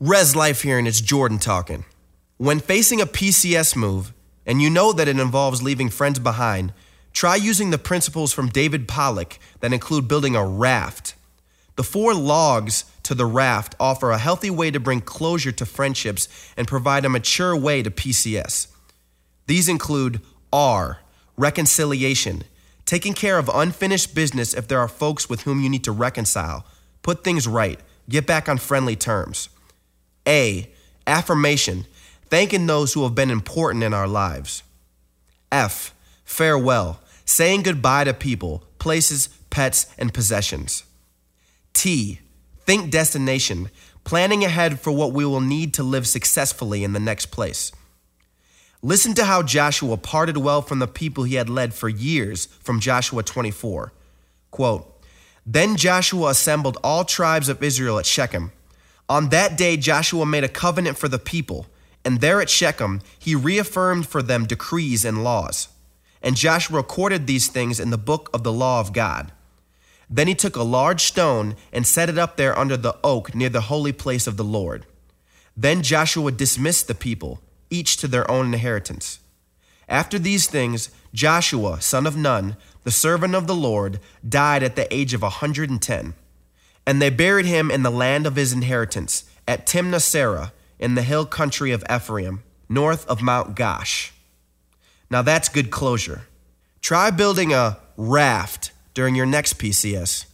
Res Life here, and it's Jordan talking. When facing a PCS move, and you know that it involves leaving friends behind, try using the principles from David Pollock that include building a raft. The 4 logs to the raft offer a healthy way to bring closure to friendships and provide a mature way to PCS. These include R, reconciliation, taking care of unfinished business if there are folks with whom you need to reconcile, put things right, get back on friendly terms. A, affirmation, thanking those who have been important in our lives. F, farewell, saying goodbye to people, places, pets, and possessions. T, think destination, planning ahead for what we will need to live successfully in the next place. Listen to how Joshua parted well from the people he had led for years from Joshua 24. Quote, "Then Joshua assembled all tribes of Israel at Shechem. On that day, Joshua made a covenant for the people, and there at Shechem, he reaffirmed for them decrees and laws. And Joshua recorded these things in the book of the law of God. Then he took a large stone and set it up there under the oak near the holy place of the Lord. Then Joshua dismissed the people, each to their own inheritance. After these things, Joshua, son of Nun, the servant of the Lord, died at the age of 110. And they buried him in the land of his inheritance, at Timnath-Serah, in the hill country of Ephraim, north of Mount Gaash." Now that's good closure. Try building a raft during your next PCS.